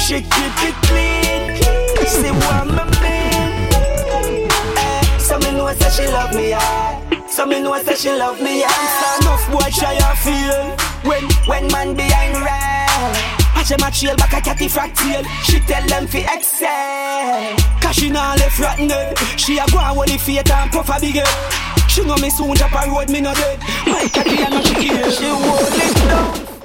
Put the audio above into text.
she keep it clean. She want me mean. So me know say she love me, so me know say she love me, enough boy try to feel when man behind rail. Watch them a trail back a catty frack tail. She tell them fi excel, cause she nah left rotten head. She a go and hold the fate and puff a big head. She know me soon drop a road, me no dead. My catty and no she kill. She hold it down.